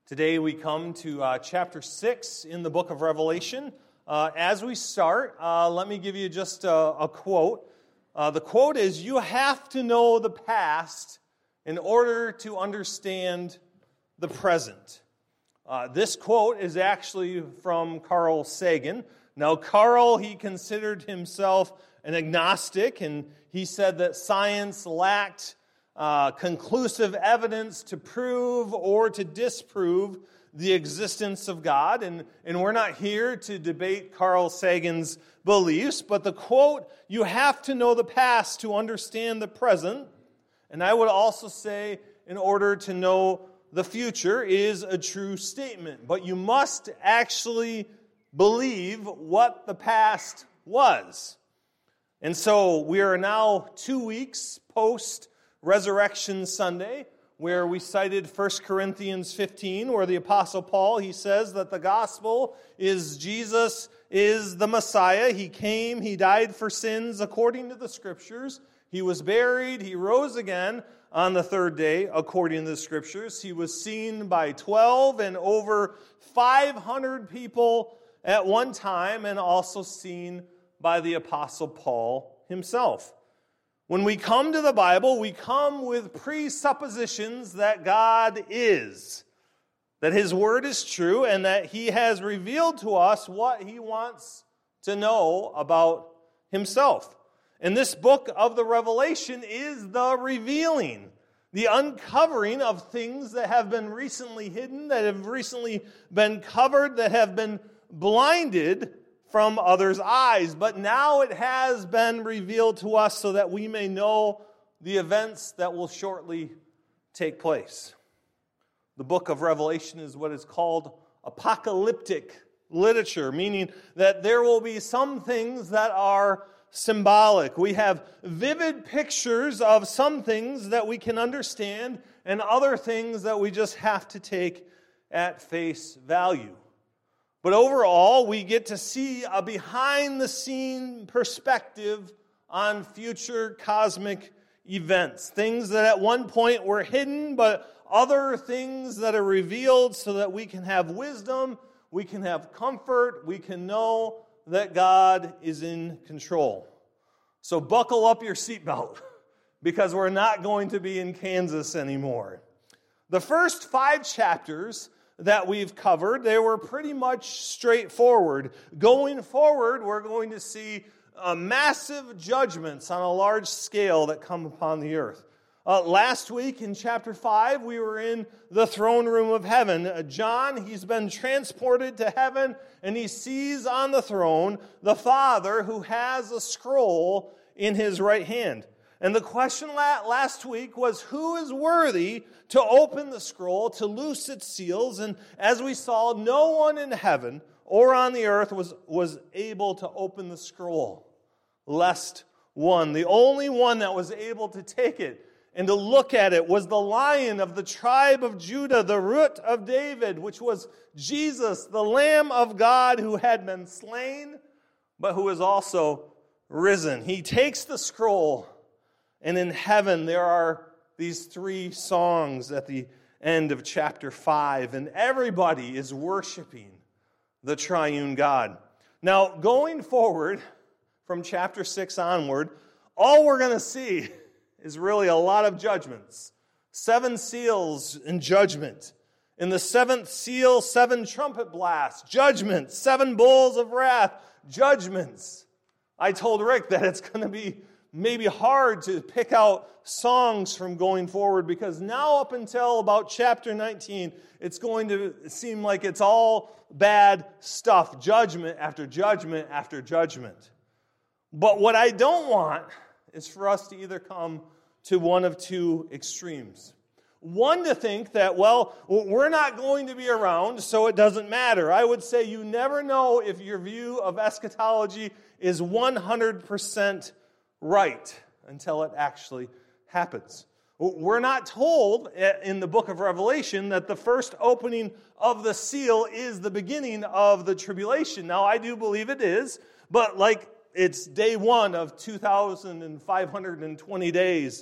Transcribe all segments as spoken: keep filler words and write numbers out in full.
Today we come to uh, chapter six in the book of Revelation. Uh, as we start, uh, let me give you just a, a quote. Uh, the quote is, "You have to know the past in order to understand the present." Uh, this quote is actually from Carl Sagan. Now, Carl, he considered himself an agnostic, and he said that science lacked Uh, conclusive evidence to prove or to disprove the existence of God. And, and we're not here to debate Carl Sagan's beliefs, but the quote, "You have to know the past to understand the present," and I would also say in order to know the future, is a true statement. But you must actually believe what the past was. And so we are now two weeks post Resurrection Sunday, where we cited First Corinthians fifteen, where the Apostle Paul, he says that the gospel is Jesus is the Messiah. He came, he died for sins according to the Scriptures. He was buried, he rose again on the third day according to the Scriptures. He was seen by twelve and over five hundred people at one time, and also seen by the Apostle Paul himself. When we come to the Bible, we come with presuppositions that God is, that His Word is true, and that He has revealed to us what He wants to know about Himself. And this book of the Revelation is the revealing, the uncovering of things that have been recently hidden, that have recently been covered, that have been blinded from others' eyes, but now it has been revealed to us so that we may know the events that will shortly take place. The book of Revelation is what is called apocalyptic literature, meaning that there will be some things that are symbolic. We have vivid pictures of some things that we can understand and other things that we just have to take at face value. But overall, we get to see a behind-the-scene perspective on future cosmic events. Things that at one point were hidden, but other things that are revealed so that we can have wisdom, we can have comfort, we can know that God is in control. So buckle up your seatbelt, because we're not going to be in Kansas anymore. The first five chapters that we've covered, they were pretty much straightforward. Going forward, we're going to see uh, massive judgments on a large scale that come upon the earth. Uh, last week in chapter five, we were in the throne room of heaven. Uh, John, he's been transported to heaven, and he sees on the throne the Father who has a scroll in his right hand. And the question last week was, who is worthy to open the scroll, to loose its seals? And as we saw, no one in heaven or on the earth was, was able to open the scroll, lest one. The only one that was able to take it and to look at it was the Lion of the tribe of Judah, the Root of David, which was Jesus, the Lamb of God, who had been slain, but who is also risen. He takes the scroll, and in heaven, there are these three songs at the end of chapter five, and everybody is worshiping the triune God. Now, going forward from chapter six onward, all we're going to see is really a lot of judgments. Seven seals in judgment. In the seventh seal, seven trumpet blasts, judgment. Seven bowls of wrath, judgments. I told Rick that it's going to be maybe hard to pick out songs from going forward, because now up until about chapter nineteen, it's going to seem like it's all bad stuff, judgment after judgment after judgment. But what I don't want is for us to either come to one of two extremes. One, to think that, well, we're not going to be around, so it doesn't matter. I would say you never know if your view of eschatology is one hundred percent right until it actually happens. We're not told in the book of Revelation that the first opening of the seal is the beginning of the tribulation. Now, I do believe it is, but like it's day one of two thousand five hundred twenty days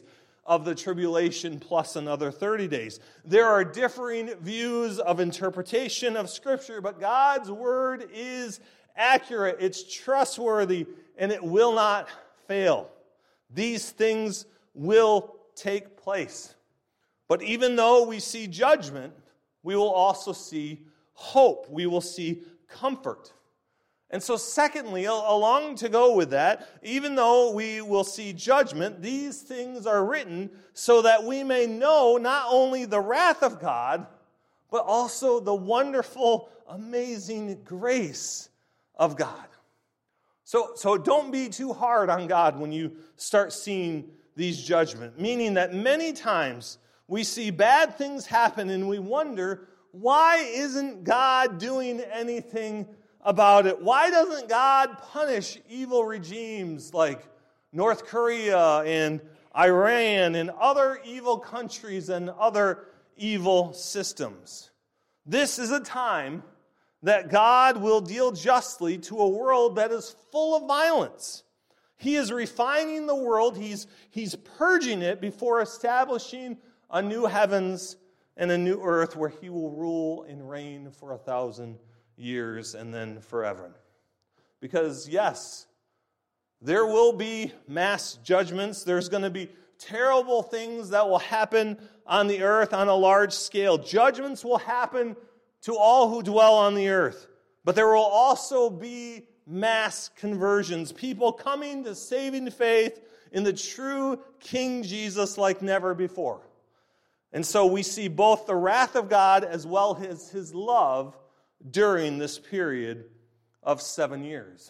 of the tribulation plus another thirty days. There are differing views of interpretation of Scripture, but God's Word is accurate, it's trustworthy, and it will not fail. These things will take place. But even though we see judgment, we will also see hope. We will see comfort. And so secondly, along to go with that, even though we will see judgment, these things are written so that we may know not only the wrath of God, but also the wonderful, amazing grace of God. So, so don't be too hard on God when you start seeing these judgments, meaning that many times we see bad things happen and we wonder, why isn't God doing anything about it? Why doesn't God punish evil regimes like North Korea and Iran and other evil countries and other evil systems? This is a time that God will deal justly to a world that is full of violence. He is refining the world. He's, he's purging it before establishing a new heavens and a new earth where he will rule and reign for a thousand years and then forever. Because yes, there will be mass judgments. There's going to be terrible things that will happen on the earth on a large scale. Judgments will happen to all who dwell on the earth. But there will also be mass conversions, people coming to saving faith in the true King Jesus like never before. And so we see both the wrath of God as well as his love during this period of seven years.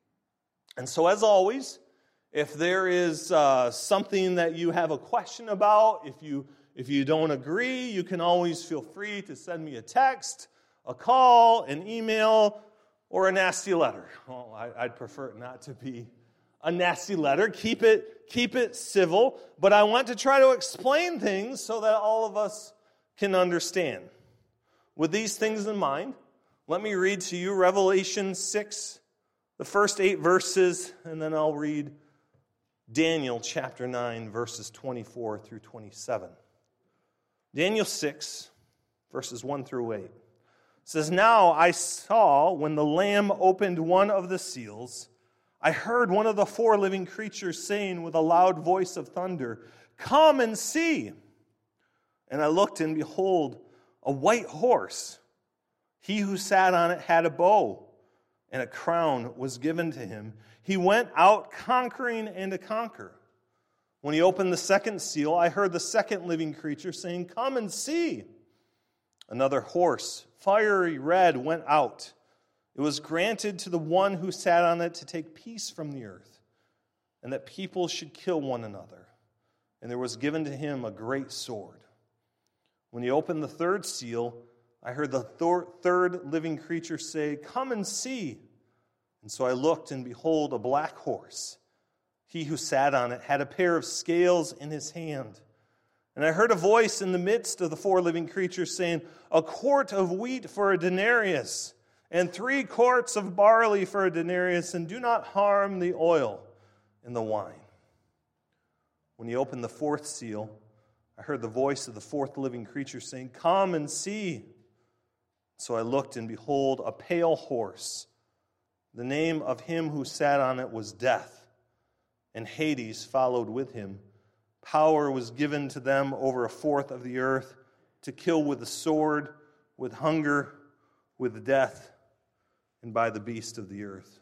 And so as always, if there is uh, something that you have a question about, if you if you don't agree, you can always feel free to send me a text, a call, an email, or a nasty letter. Well, I, I'd prefer it not to be a nasty letter. Keep it, keep it civil. But I want to try to explain things so that all of us can understand. With these things in mind, let me read to you Revelation six, the first eight verses, and then I'll read Daniel chapter nine, verses twenty-four through twenty-seven. Daniel six, verses one through eight. Says, "Now I saw when the Lamb opened one of the seals, I heard one of the four living creatures saying with a loud voice of thunder, 'Come and see!' And I looked, and behold, a white horse. He who sat on it had a bow, and a crown was given to him. He went out conquering and to conquer. When he opened the second seal, I heard the second living creature saying, 'Come and see!' Another horse, fiery red, went out. It was granted to the one who sat on it to take peace from the earth, and that people should kill one another. And there was given to him a great sword. When he opened the third seal, I heard the thir- third living creature say, 'Come and see.' And so I looked, and behold, a black horse. He who sat on it had a pair of scales in his hand. And I heard a voice in the midst of the four living creatures saying, 'A quart of wheat for a denarius, and three quarts of barley for a denarius, and do not harm the oil and the wine.' When he opened the fourth seal, I heard the voice of the fourth living creature saying, 'Come and see.' So I looked, and behold, a pale horse. The name of him who sat on it was Death, and Hades followed with him. Power was given to them over a fourth of the earth to kill with the sword, with hunger, with death, and by the beast of the earth."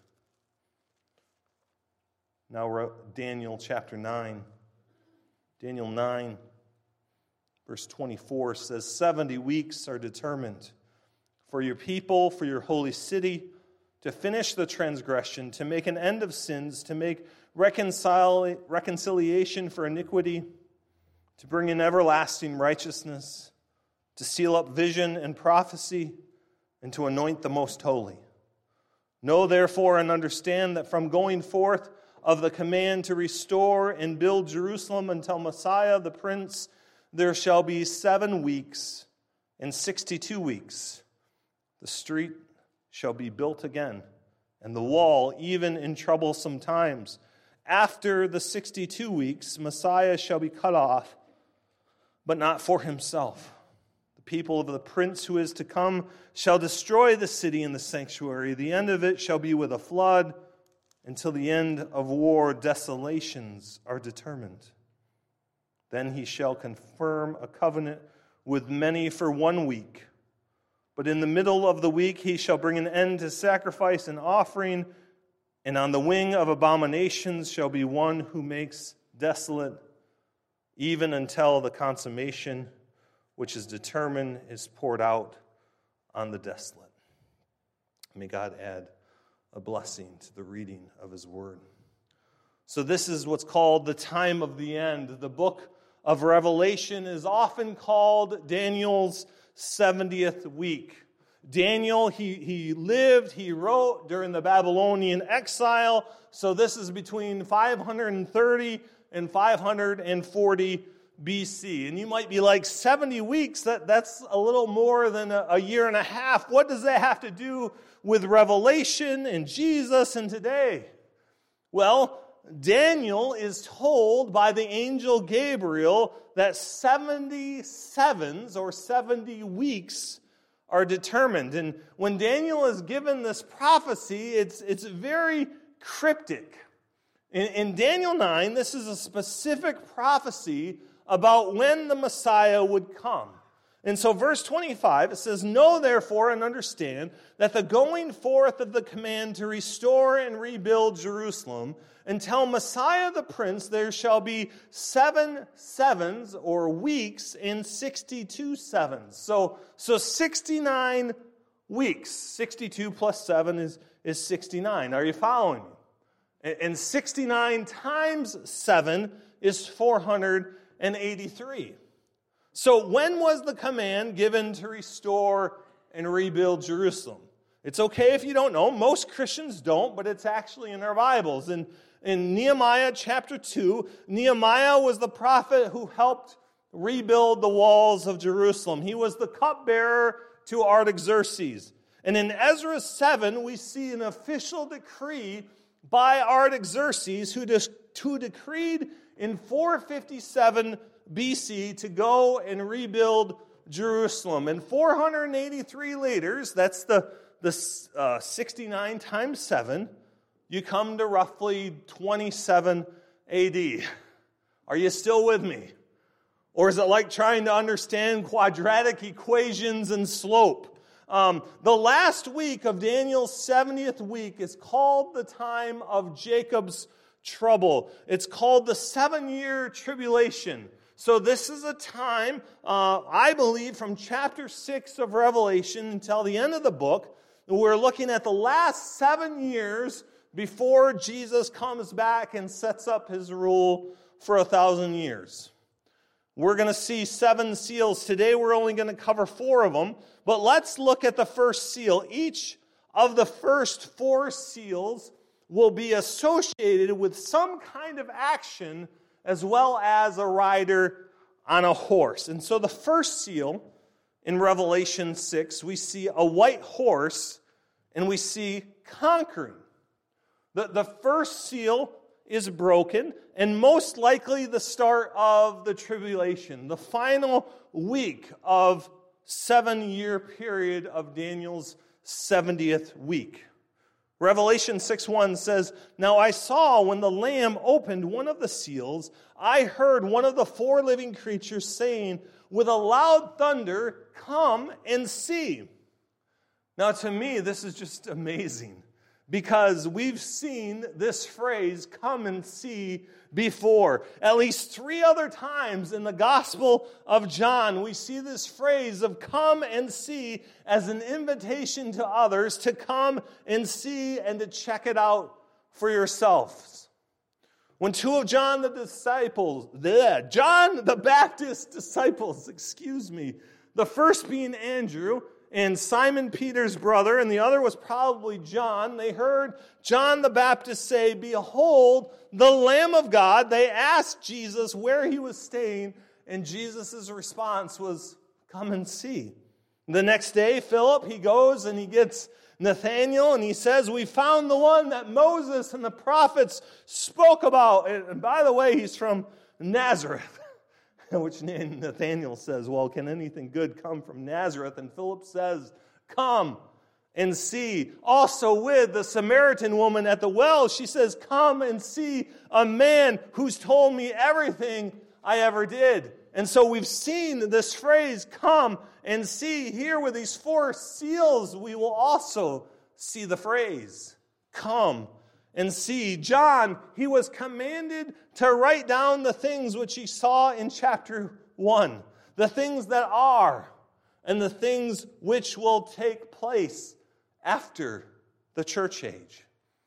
Now Daniel chapter nine. Daniel nine, verse twenty-four says, seventy weeks are determined for your people, for your holy city, to finish the transgression, to make an end of sins, to make reconcile, reconciliation for iniquity, to bring in everlasting righteousness, to seal up vision and prophecy, and to anoint the most holy. Know therefore and understand that from going forth of the command to restore and build Jerusalem until Messiah the Prince, there shall be seven weeks and sixty-two weeks. The street shall be built again, and the wall even in troublesome times. after the sixty-two weeks, Messiah shall be cut off, but not for himself. The people of the prince who is to come shall destroy the city and the sanctuary. The end of it shall be with a flood. Until the end of war, desolations are determined. Then he shall confirm a covenant with many for one week. But in the middle of the week he shall bring an end to sacrifice and offering, and on the wing of abominations shall be one who makes desolate, even until the consummation which is determined is poured out on the desolate. May God add a blessing to the reading of his word. So this is what's called the time of the end. The book of Revelation is often called Daniel's seventieth week. Daniel, he, he lived, he wrote during the Babylonian exile, so this is between five hundred thirty and five hundred forty B C. And you might be like, seventy weeks, that, that's a little more than a, a year and a half. What does that have to do with Revelation and Jesus and today? Well, Daniel is told by the angel Gabriel that seventy sevens or seventy weeks are determined. And when Daniel is given this prophecy, it's, it's very cryptic. In, in Daniel nine, this is a specific prophecy about when the Messiah would come. And so verse twenty-five, it says, "Know therefore and understand that the going forth of the command to restore and rebuild Jerusalem until Messiah the Prince, there shall be seven sevens or weeks and sixty-two sevens." So, so sixty-nine weeks. sixty-two plus seven is, is sixty-nine. Are you following me? And sixty-nine times seven is four hundred eighty-three. So when was the command given to restore and rebuild Jerusalem? It's okay if you don't know. Most Christians don't, but it's actually in our Bibles. In, in Nehemiah chapter two, Nehemiah was the prophet who helped rebuild the walls of Jerusalem. He was the cupbearer to Artaxerxes. And in Ezra seven, we see an official decree by Artaxerxes who, de- who decreed in four fifty-seven B C to go and rebuild Jerusalem. And four hundred eighty-three later, that's the, the uh, sixty-nine times seven, you come to roughly twenty-seven A D. Are you still with me? Or is it like trying to understand quadratic equations and slope? Um, the last week of Daniel's seventieth week is called the time of Jacob's trouble. It's called the seven-year tribulation. So this is a time, uh, I believe, from chapter six of Revelation until the end of the book, we're looking at the last seven years before Jesus comes back and sets up his rule for a thousand years. We're going to see seven seals. Today we're only going to cover four of them, but let's look at the first seal. Each of the first four seals will be associated with some kind of action as well as a rider on a horse. And so the first seal in Revelation six, we see a white horse and we see conquering. The, the first seal is broken and most likely the start of the tribulation, the final week of seven-year period of Daniel's seventieth week. Revelation six one says, "Now I saw when the Lamb opened one of the seals, I heard one of the four living creatures saying with a loud thunder, 'Come and see.'" Now to me, this is just amazing because we've seen this phrase, "come and see," before. At least three other times in the Gospel of John, we see this phrase of "come and see" as an invitation to others to come and see and to check it out for yourselves. When two of John the disciples, the John the Baptist disciples, excuse me, the first being Andrew, and Simon Peter's brother, and the other was probably John, they heard John the Baptist say, "Behold, the Lamb of God." They asked Jesus where he was staying, and Jesus' response was, "Come and see." The next day, Philip, he goes and he gets Nathanael, and he says, we found the one that Moses and the prophets spoke about. And by the way, he's from Nazareth. Which Nathanael says, well, can anything good come from Nazareth? And Philip says, come and see. Also with the Samaritan woman at the well, she says, come and see a man who's told me everything I ever did. And so we've seen this phrase, come and see. Here with these four seals, we will also see the phrase, come and see. John, he was commanded to write down the things which he saw in chapter one, the things that are, and the things which will take place after the church age.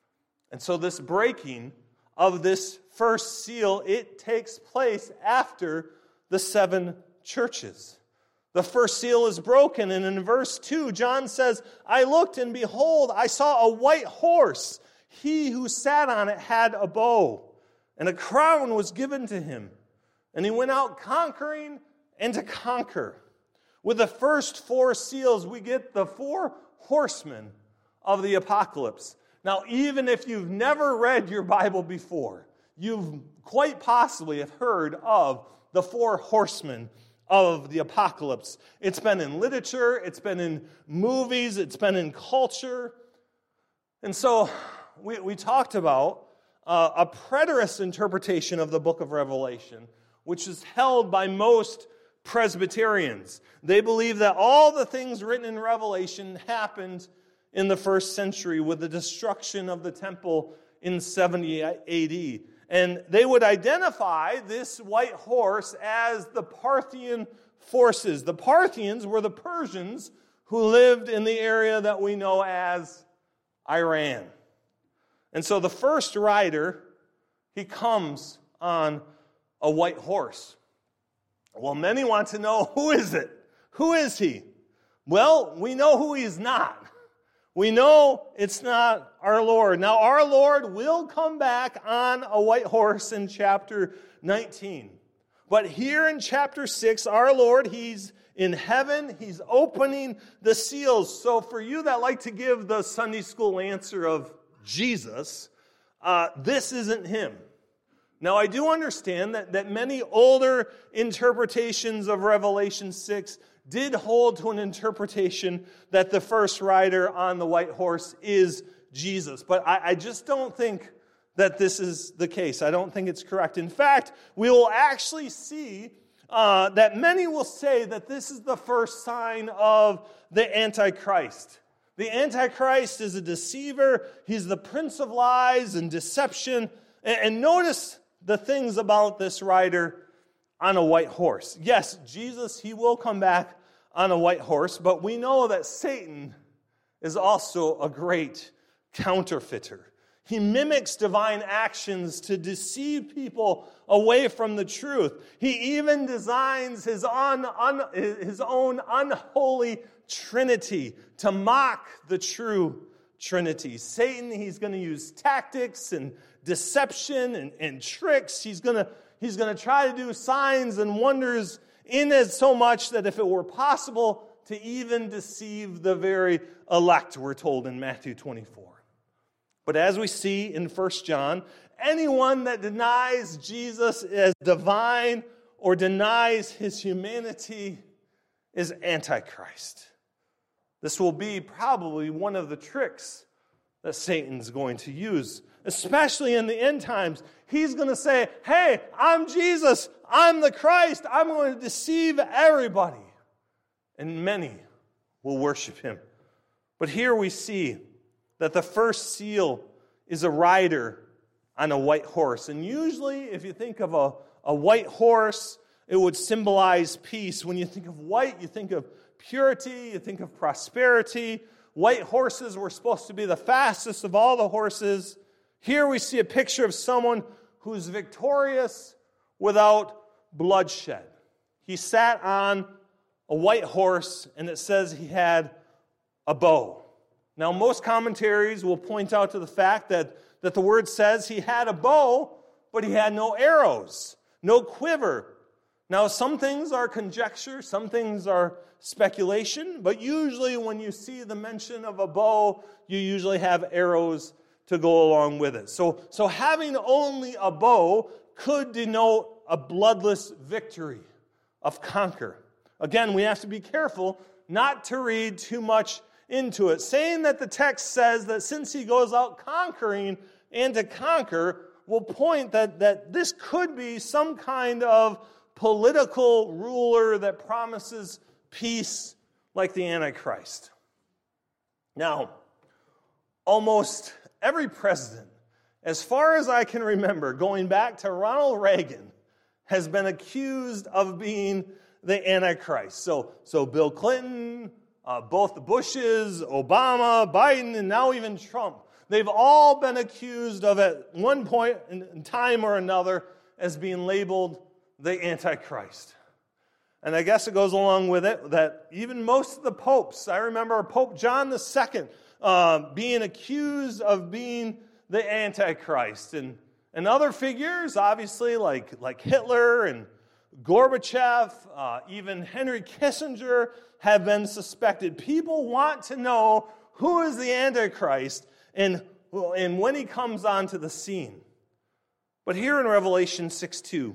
And so this breaking of this first seal, it takes place after the seven churches. The first seal is broken, and in verse two, John says, I looked, and behold, I saw a white horse. He who sat on it had a bow, and a crown was given to him. And he went out conquering and to conquer. With the first four seals, we get the four horsemen of the apocalypse. Now, even if you've never read your Bible before, you've quite possibly have heard of the four horsemen of the apocalypse. It's been in literature, it's been in movies, it's been in culture. And so we, we talked about uh, a preterist interpretation of the book of Revelation, which is held by most Presbyterians. They believe that all the things written in Revelation happened in the first century with the destruction of the temple in seventy A D. And they would identify this white horse as the Parthian forces. The Parthians were the Persians who lived in the area that we know as Iran. And so the first rider, he comes on a white horse. Well, many want to know, who is it? Who is he? Well, we know who he's not. We know it's not our Lord. Now, our Lord will come back on a white horse in chapter nineteen. But here in chapter six, our Lord, he's in heaven. He's opening the seals. So for you that like to give the Sunday school answer of Jesus, uh, this isn't him. Now, I do understand that, that many older interpretations of Revelation six did hold to an interpretation that the first rider on the white horse is Jesus. But I, I just don't think that this is the case. I don't think it's correct. In fact, we will actually see uh, that many will say that this is the first sign of the Antichrist. The Antichrist is a deceiver. He's the prince of lies and deception. And, and notice the things about this rider on a white horse. Yes, Jesus, he will come back on a white horse, but we know that Satan is also a great counterfeiter. He mimics divine actions to deceive people away from the truth. He even designs his own, un, his own unholy Trinity to mock the true Trinity. Satan, he's going to use tactics and deception and, and tricks. He's going to he's going to try to do signs and wonders in it so much that if it were possible to even deceive the very elect, we're told in Matthew twenty-four. But as we see in First John, anyone that denies Jesus as divine or denies his humanity is Antichrist. This will be probably one of the tricks that Satan's going to use, especially in the end times. He's going to say, hey, I'm Jesus, I'm the Christ, I'm going to deceive everybody. And many will worship him. But here we see that the first seal is a rider on a white horse. And usually, if you think of a, a white horse, it would symbolize peace. When you think of white, you think of purity, you think of prosperity. White horses were supposed to be the fastest of all the horses. Here we see a picture of someone who's victorious without bloodshed. He sat on a white horse, and it says he had a bow. Now, most commentaries will point out to the fact that, that the word says he had a bow, but he had no arrows, no quiver. Now, some things are conjecture, some things are speculation, but usually when you see the mention of a bow, you usually have arrows to go along with it. So, so having only a bow could denote a bloodless victory of conquer. Again, we have to be careful not to read too much into it. Saying that the text says that since he goes out conquering and to conquer will point that, that this could be some kind of political ruler that promises peace like the Antichrist. Now, almost every president, as far as I can remember, going back to Ronald Reagan, has been accused of being the Antichrist. So, so Bill Clinton, uh, both the Bushes, Obama, Biden, and now even Trump, they've all been accused of at one point in time or another as being labeled the Antichrist. And I guess it goes along with it that even most of the popes, I remember Pope John the Second uh, being accused of being the Antichrist. And, and other figures, obviously, like, like Hitler and Gorbachev, uh, even Henry Kissinger, have been suspected. People want to know who is the Antichrist and, and when he comes onto the scene. But here in Revelation six two,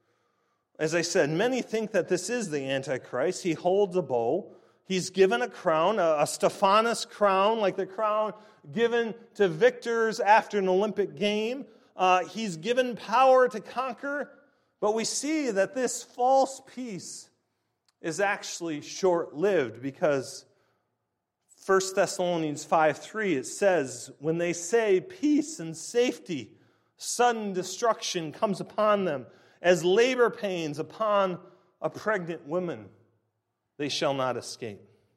as I said, many think that this is the Antichrist. He holds a bow. He's given a crown, a, a Stephanos crown, like the crown given to victors after an Olympic game. Uh, he's given power to conquer. But we see that this false peace is actually short-lived because First Thessalonians five three, it says, when they say peace and safety, sudden destruction comes upon them, as labor pains upon a pregnant woman, they shall not escape.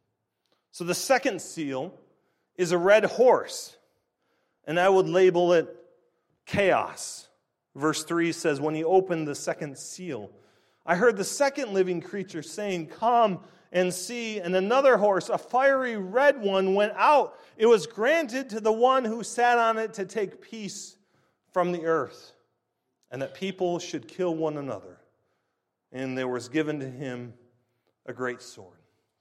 So the second seal is a red horse, and I would label it chaos. Verse three says, when he opened the second seal, I heard the second living creature saying, come and see. And another horse, a fiery red one, went out. It was granted to the one who sat on it to take peace from the earth, and that people should kill one another. And there was given to him a great sword.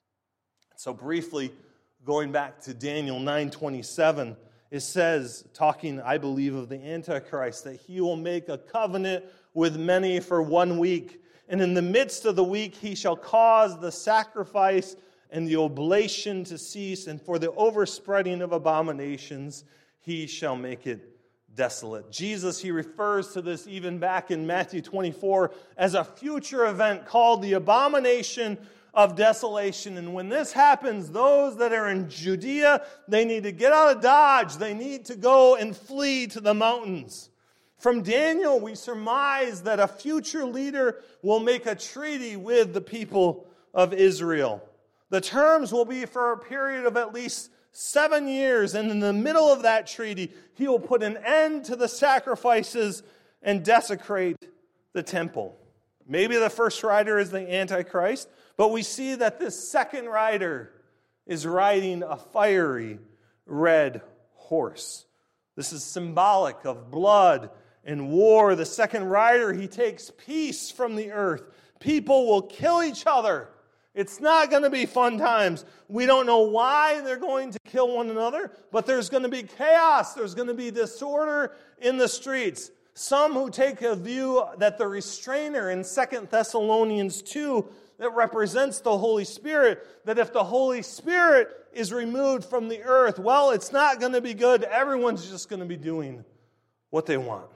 So briefly, going back to Daniel nine twenty-seven, it says, talking, I believe, of the Antichrist, that he will make a covenant with many for one week. And in the midst of the week, he shall cause the sacrifice and the oblation to cease. And for the overspreading of abominations, he shall make it desolate. Jesus, he refers to this even back in Matthew twenty-four as a future event called the abomination of desolation. And when this happens, those that are in Judea, they need to get out of Dodge. They need to go and flee to the mountains. From Daniel, we surmise that a future leader will make a treaty with the people of Israel. The terms will be for a period of at least seven years, and in the middle of that treaty, he will put an end to the sacrifices and desecrate the temple. Maybe the first rider is the Antichrist, but we see that this second rider is riding a fiery red horse. This is symbolic of blood and war. The second rider, he takes peace from the earth. People will kill each other. It's not going to be fun times. We don't know why they're going to kill one another, but there's going to be chaos. There's going to be disorder in the streets. Some who take a view that the restrainer in Second Thessalonians two that represents the Holy Spirit, that if the Holy Spirit is removed from the earth, well, it's not going to be good. Everyone's just going to be doing what they want.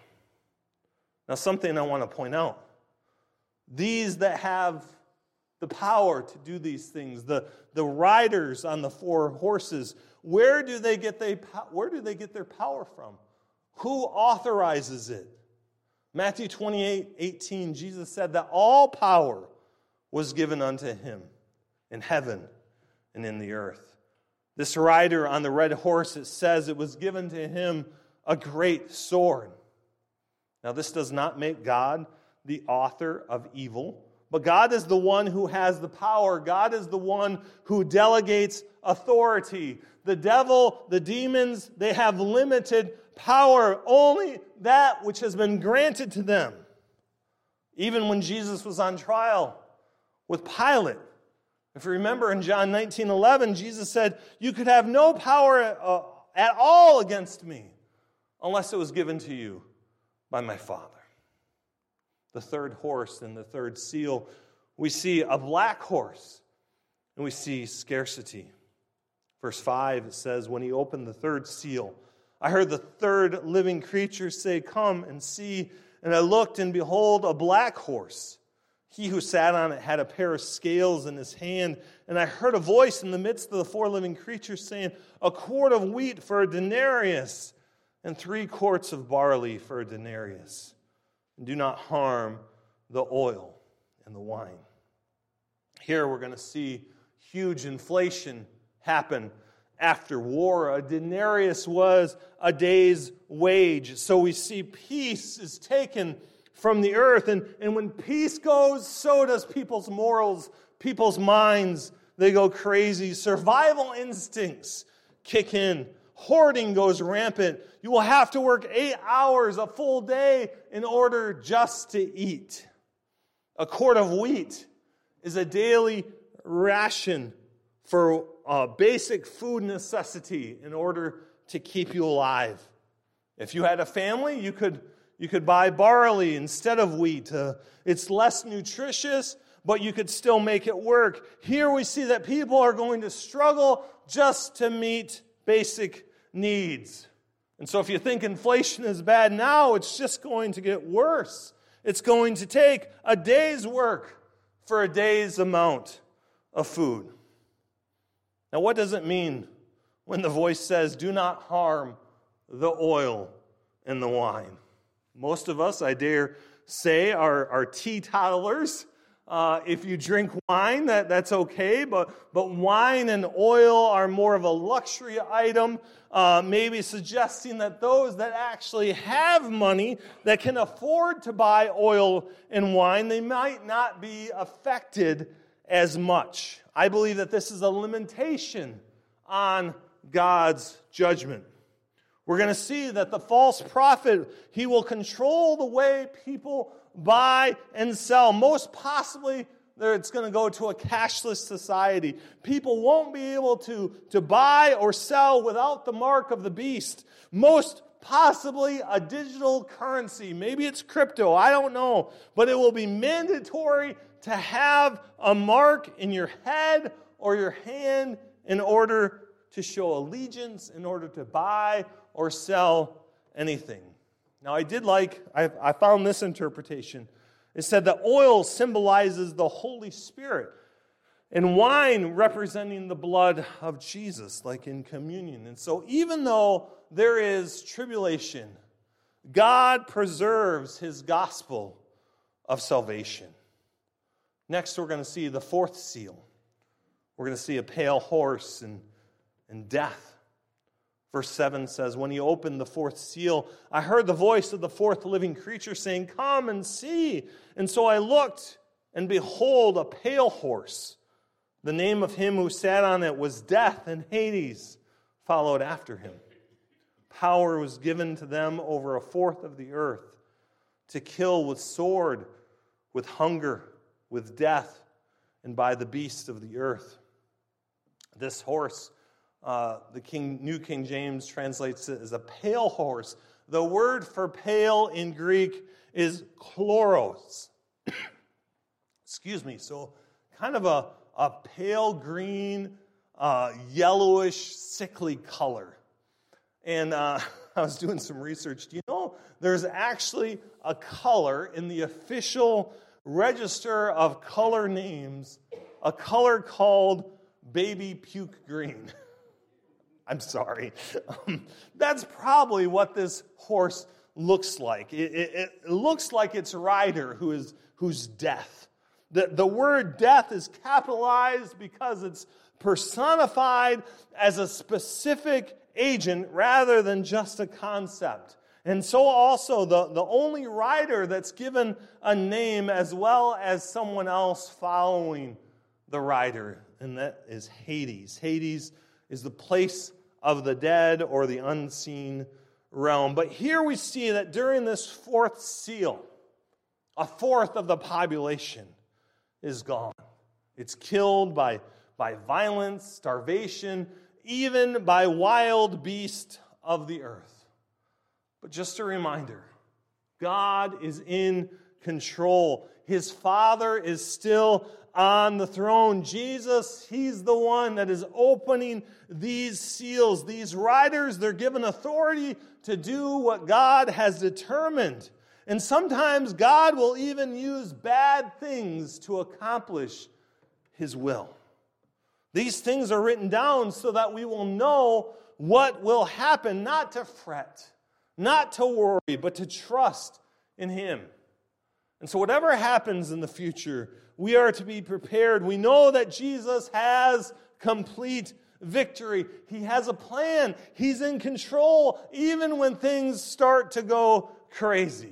Now, something I want to point out. These that have the power to do these things, the, the riders on the four horses, where do they get they, where do they get their power from? Who authorizes it? Matthew twenty-eight eighteen, Jesus said that all power was given unto him in heaven and in the earth. This rider on the red horse, it says it was given to him a great sword. Now, this does not make God the author of evil, but God is the one who has the power. God is the one who delegates authority. The devil, the demons, they have limited power, only that which has been granted to them. Even when Jesus was on trial with Pilate, If you remember in John nineteen eleven, Jesus said, you could have no power uh, at all against me unless it was given to you by my Father. The third horse and the third seal, we see a black horse and we see scarcity. Verse five, it says, when he opened the third seal, I heard the third living creature say, come and see. And I looked, and behold, a black horse. He who sat on it had a pair of scales in his hand. And I heard a voice in the midst of the four living creatures saying, a quart of wheat for a denarius, and three quarts of barley for a denarius. And do not harm the oil and the wine. Here we're going to see huge inflation happen after war. A denarius was a day's wage. So we see peace is taken from the earth. And, and when peace goes, so does people's morals, people's minds. They go crazy. Survival instincts kick in. Hoarding goes rampant. You will have to work eight hours a full day in order just to eat. A quart of wheat is a daily ration for a basic food necessity in order to keep you alive. If you had a family, you could you could buy barley instead of wheat. Uh, it's less nutritious, but you could still make it work. Here we see that people are going to struggle just to meet basic needs. And so if you think inflation is bad now, it's just going to get worse. It's going to take a day's work for a day's amount of food. Now, what does it mean when the voice says, do not harm the oil and the wine? Most of us, I dare say, are, are teetotalers. Uh, if you drink wine, that, that's okay, but, but wine and oil are more of a luxury item, uh, maybe suggesting that those that actually have money that can afford to buy oil and wine, they might not be affected as much. I believe that this is a limitation on God's judgment. We're going to see that the false prophet, he will control the way people buy and sell. Most possibly, it's going to go to a cashless society. People won't be able to, to buy or sell without the mark of the beast. Most possibly a digital currency. Maybe it's crypto, I don't know. But it will be mandatory to have a mark in your head or your hand in order to show allegiance, in order to buy or sell anything. Now, I did like, I, I found this interpretation. It said that oil symbolizes the Holy Spirit, and wine representing the blood of Jesus, like in communion. And so even though there is tribulation, God preserves his gospel of salvation. Next, we're going to see the fourth seal. We're going to see a pale horse and, and death. Verse seven says, when he opened the fourth seal, I heard the voice of the fourth living creature saying, come and see. And so I looked, and behold, a pale horse. The name of him who sat on it was Death, and Hades followed after him. Power was given to them over a fourth of the earth, to kill with sword, with hunger, with death, and by the beast of the earth. This horse, uh, the King, New King James translates it as a pale horse. The word for pale in Greek is chloros. Excuse me. So kind of a, a pale green, uh, yellowish, sickly color. And uh, I was doing some research. Do you know there's actually a color in the official Register of Color Names, a color called baby puke green? I'm sorry. Um, that's probably what this horse looks like. It, it, it looks like its rider who is who's death. The, the word death is capitalized because it's personified as a specific agent rather than just a concept. And so also the, the only rider that's given a name as well as someone else following the rider, and that is Hades. Hades is the place of the dead or the unseen realm. But here we see that during this fourth seal, a fourth of the population is gone. It's killed by, by violence, starvation, even by wild beasts of the earth. But just a reminder, God is in control. His Father is still on the throne. Jesus, He's the one that is opening these seals. These riders, they're given authority to do what God has determined. And sometimes God will even use bad things to accomplish His will. These things are written down so that we will know what will happen, not to fret, not to worry, but to trust in Him. And so whatever happens in the future, we are to be prepared. We know that Jesus has complete victory. He has a plan. He's in control, even when things start to go crazy.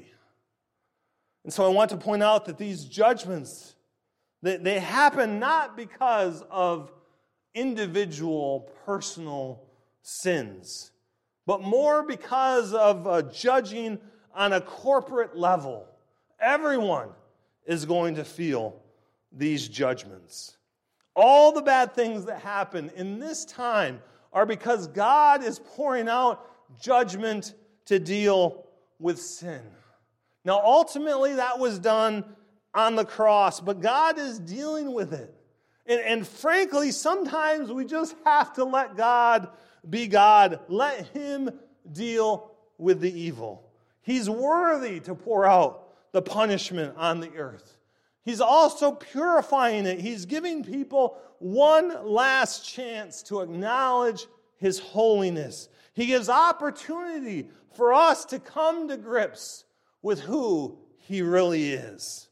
And so I want to point out that these judgments, they, they happen not because of individual, personal sins, but more because of uh, judging on a corporate level. Everyone is going to feel these judgments. All the bad things that happen in this time are because God is pouring out judgment to deal with sin. Now, ultimately, that was done on the cross, but God is dealing with it. And, and frankly, sometimes we just have to let God be God. Let Him deal with the evil. He's worthy to pour out the punishment on the earth. He's also purifying it. He's giving people one last chance to acknowledge His holiness. He gives opportunity for us to come to grips with who He really is.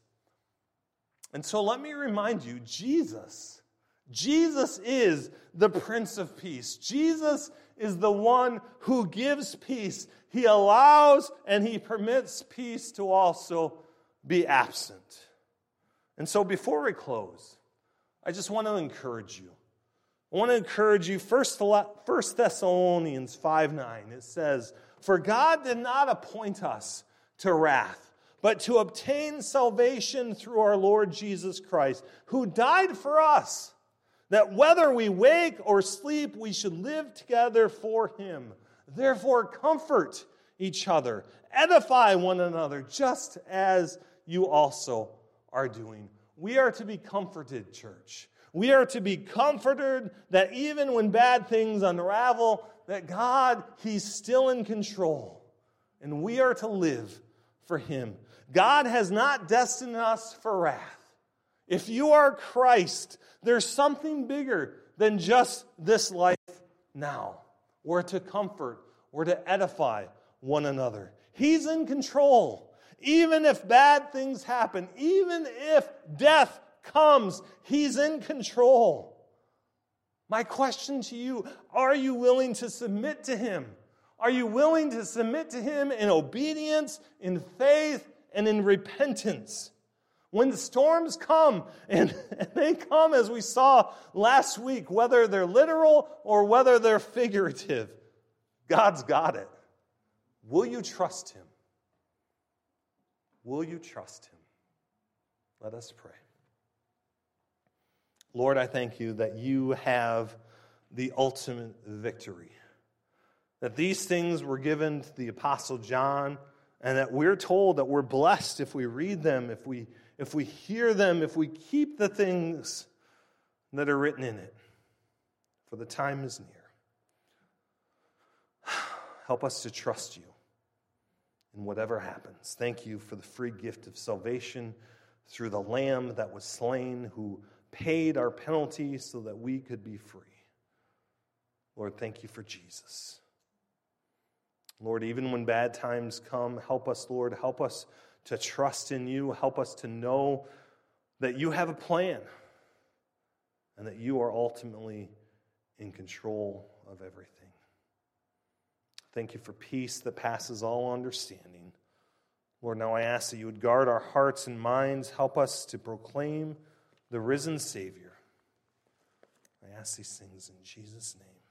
And so let me remind you, Jesus, Jesus is the Prince of Peace. Jesus is the one who gives peace. He allows and He permits peace to also be absent. And so before we close, I just want to encourage you. I want to encourage you, First Thessalonians five nine, it says, "For God did not appoint us to wrath, but to obtain salvation through our Lord Jesus Christ, who died for us, that whether we wake or sleep, we should live together for Him. Therefore, comfort each other, edify one another, just as you also are doing." We are to be comforted, church. We are to be comforted that even when bad things unravel, that God, He's still in control. And we are to live for Him. God has not destined us for wrath. If you are Christ, there's something bigger than just this life now. We're to comfort, we're to edify one another. He's in control. Even if bad things happen, even if death comes, He's in control. My question to you, are you willing to submit to Him? Are you willing to submit to Him in obedience, in faith, and in repentance? When the storms come, and they come as we saw last week, whether they're literal or whether they're figurative, God's got it. Will you trust Him? Will you trust Him? Let us pray. Lord, I thank You that You have the ultimate victory. That these things were given to the Apostle John, and that we're told that we're blessed if we read them, if we, if we hear them, if we keep the things that are written in it. For the time is near. Help us to trust You in whatever happens. Thank You for the free gift of salvation through the Lamb that was slain, who paid our penalty so that we could be free. Lord, thank You for Jesus. Lord, even when bad times come, help us, Lord, help us to trust in You. Help us to know that You have a plan and that You are ultimately in control of everything. Thank You for peace that passes all understanding. Lord, now I ask that You would guard our hearts and minds. Help us to proclaim the risen Savior. I ask these things in Jesus' name.